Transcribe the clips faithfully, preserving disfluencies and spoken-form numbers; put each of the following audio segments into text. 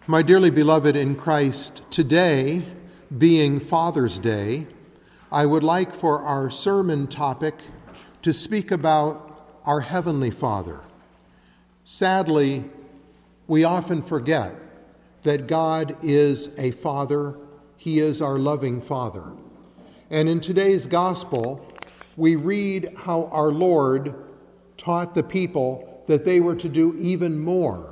My dearly beloved in Christ, today, being Father's Day, I would like for our sermon topic to speak about our Heavenly Father. Sadly, we often forget that God is a Father. He is our loving Father. And in today's Gospel, we read how our Lord taught the people that they were to do even more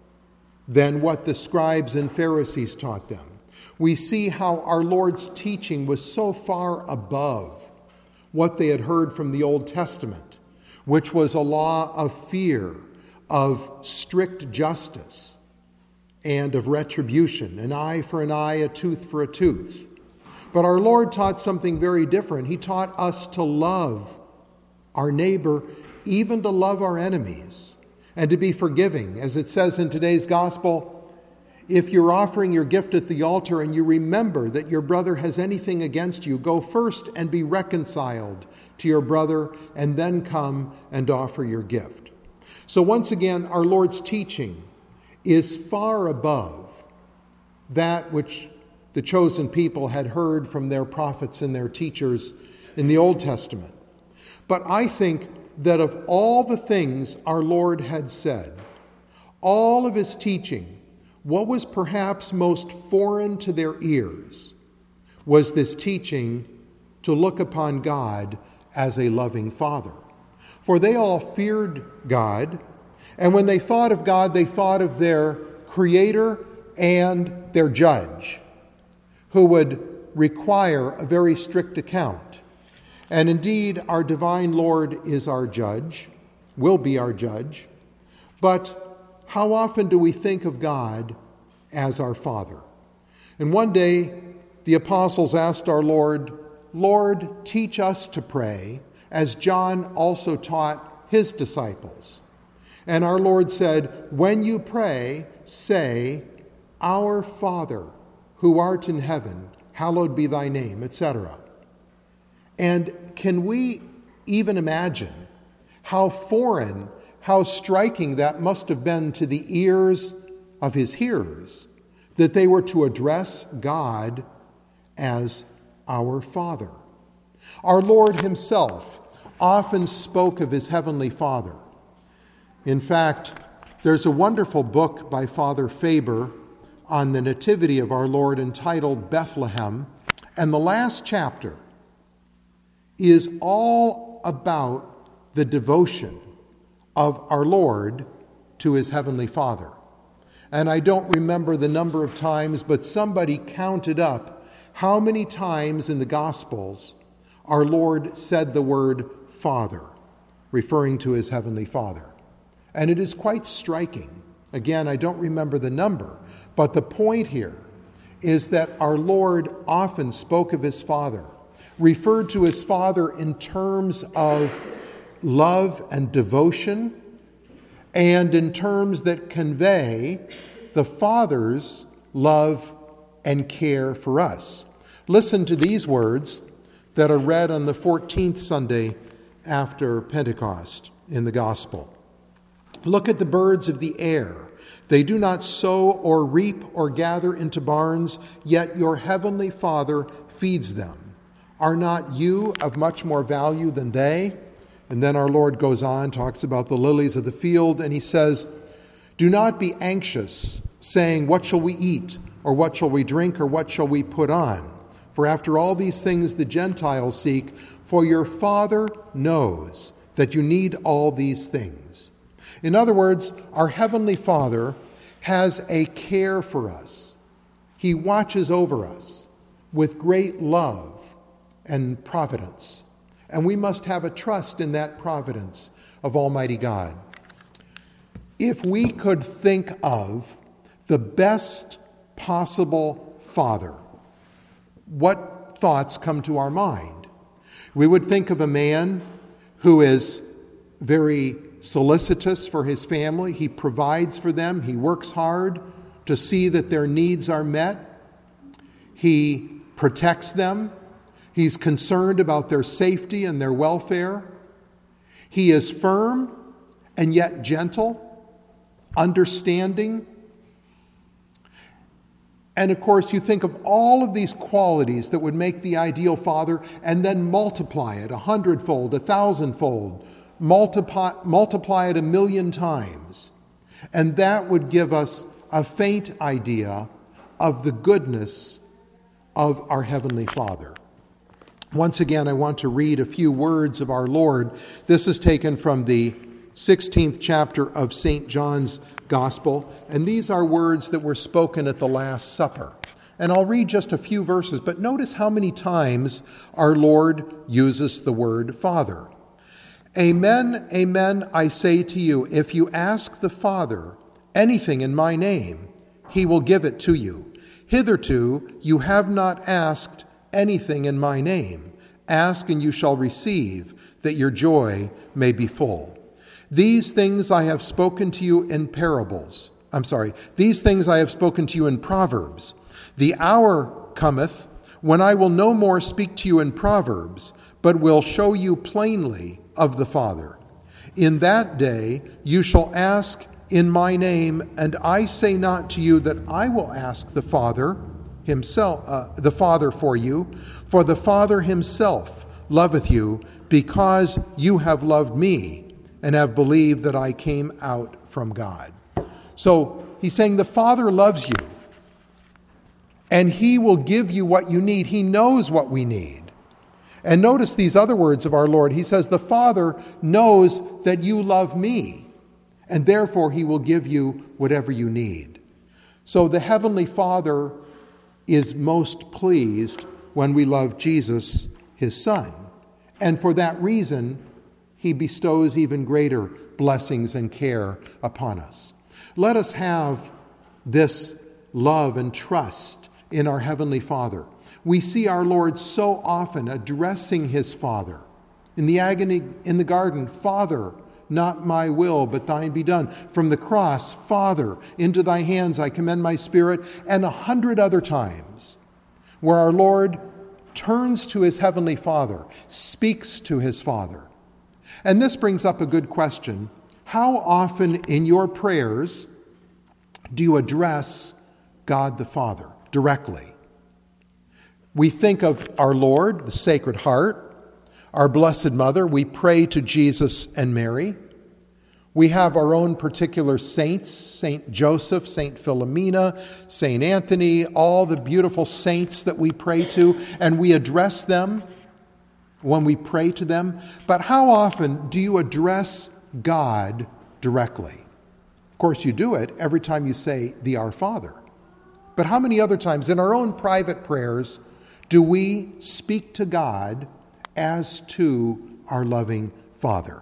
than what the scribes and Pharisees taught them. We see how our Lord's teaching was so far above what they had heard from the Old Testament, which was a law of fear, of strict justice, and of retribution, an eye for an eye, a tooth for a tooth. But our Lord taught something very different. He taught us to love our neighbor, even to love our enemies, and to be forgiving. As it says in today's gospel, if you're offering your gift at the altar and you remember that your brother has anything against you, go first and be reconciled to your brother, and then come and offer your gift. So once again, our Lord's teaching is far above that which the chosen people had heard from their prophets and their teachers in the Old Testament. But I think that of all the things our Lord had said, all of his teaching, what was perhaps most foreign to their ears was this teaching to look upon God as a loving Father. For they all feared God, and when they thought of God, they thought of their Creator and their Judge, who would require a very strict account. And indeed, our divine Lord is our judge, will be our judge. But how often do we think of God as our Father? And one day, the apostles asked our Lord, Lord, teach us to pray, as John also taught his disciples. And our Lord said, when you pray, say, Our Father, who art in heaven, hallowed be thy name, et cetera. And can we even imagine how foreign, how striking that must have been to the ears of his hearers, that they were to address God as our Father? Our Lord himself often spoke of his heavenly Father. In fact, there's a wonderful book by Father Faber on the Nativity of our Lord entitled Bethlehem, and the last chapter is all about the devotion of our Lord to his heavenly Father. And I don't remember the number of times, but somebody counted up how many times in the Gospels our Lord said the word Father, referring to his heavenly Father. And it is quite striking. Again, I don't remember the number, but the point here is that our Lord often spoke of his Father, referred to his Father in terms of love and devotion, and in terms that convey the Father's love and care for us. Listen to these words that are read on the fourteenth Sunday after Pentecost in the Gospel. Look at the birds of the air. They do not sow or reap or gather into barns, yet your heavenly Father feeds them. Are not you of much more value than they? And then our Lord goes on, talks about the lilies of the field, and he says, do not be anxious, saying, what shall we eat, or what shall we drink, or what shall we put on? For after all these things the Gentiles seek, for your Father knows that you need all these things. In other words, our Heavenly Father has a care for us. He watches over us with great love and providence. And we must have a trust in that providence of Almighty God. If we could think of the best possible Father, what thoughts come to our mind? We would think of a man who is very solicitous for his family. He provides for them. He works hard to see that their needs are met. He protects them. He's concerned about their safety and their welfare. He is firm and yet gentle, understanding. And of course, you think of all of these qualities that would make the ideal father and then multiply it a hundredfold, a thousandfold, multiply, multiply it a million times. And that would give us a faint idea of the goodness of our Heavenly Father. Once again, I want to read a few words of our Lord. This is taken from the sixteenth chapter of Saint John's Gospel, and these are words that were spoken at the Last Supper. And I'll read just a few verses, but notice how many times our Lord uses the word Father. Amen, amen, I say to you, if you ask the Father anything in my name, he will give it to you. Hitherto you have not asked anything in my name. Ask and you shall receive, that your joy may be full. These things I have spoken to you in parables. I'm sorry. These things I have spoken to you in proverbs. The hour cometh when I will no more speak to you in proverbs, but will show you plainly of the Father. In that day you shall ask in my name, and I say not to you that I will ask the Father himself, uh, the Father for you, for the Father himself loveth you, because you have loved me and have believed that I came out from God. So he's saying the Father loves you, and he will give you what you need. He knows what we need. And notice these other words of our Lord. He says, the Father knows that you love me, and therefore he will give you whatever you need. So the Heavenly Father is most pleased when we love Jesus, his Son. And for that reason, he bestows even greater blessings and care upon us. Let us have this love and trust in our Heavenly Father. We see our Lord so often addressing his Father. In the agony in the garden, Father, not my will, but thine be done. From the cross, Father, into thy hands I commend my spirit. And a hundred other times where our Lord turns to his Heavenly Father, speaks to his Father. And this brings up a good question. How often in your prayers do you address God the Father directly? We think of our Lord, the Sacred Heart, our Blessed Mother. We pray to Jesus and Mary. We have our own particular saints, Saint Joseph, Saint Philomena, Saint Anthony, all the beautiful saints that we pray to, and we address them when we pray to them. But how often do you address God directly? Of course, you do it every time you say the Our Father. But how many other times in our own private prayers do we speak to God as to our loving Father?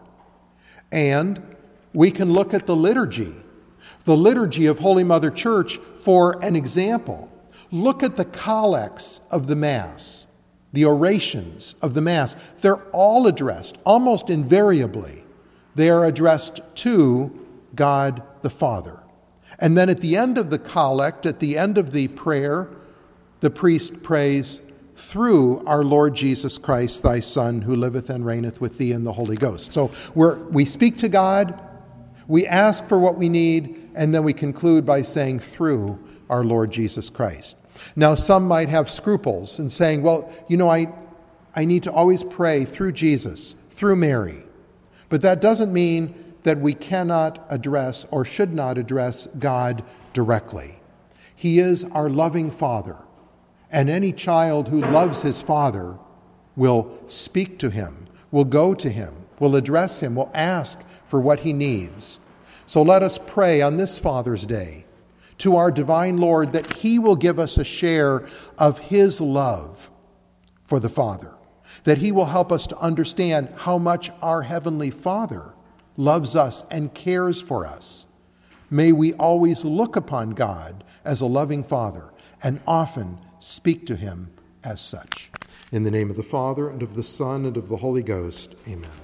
And we can look at the liturgy, the liturgy of Holy Mother Church for an example. Look at the collects of the Mass, the orations of the Mass. They're all addressed, almost invariably. They are addressed to God the Father. And then at the end of the collect, at the end of the prayer, the priest prays, through our Lord Jesus Christ, thy Son, who liveth and reigneth with thee in the Holy Ghost. So we're, we speak to God, we ask for what we need, and then we conclude by saying, through our Lord Jesus Christ. Now, some might have scruples in saying, well, you know, I, I need to always pray through Jesus, through Mary. But that doesn't mean that we cannot address or should not address God directly. He is our loving Father. And any child who loves his father will speak to him, will go to him, will address him, will ask for what he needs. So let us pray on this Father's Day to our divine Lord that he will give us a share of his love for the Father, that he will help us to understand how much our Heavenly Father loves us and cares for us. May we always look upon God as a loving Father and often speak to him as such. In the name of the Father, and of the Son, and of the Holy Ghost, amen.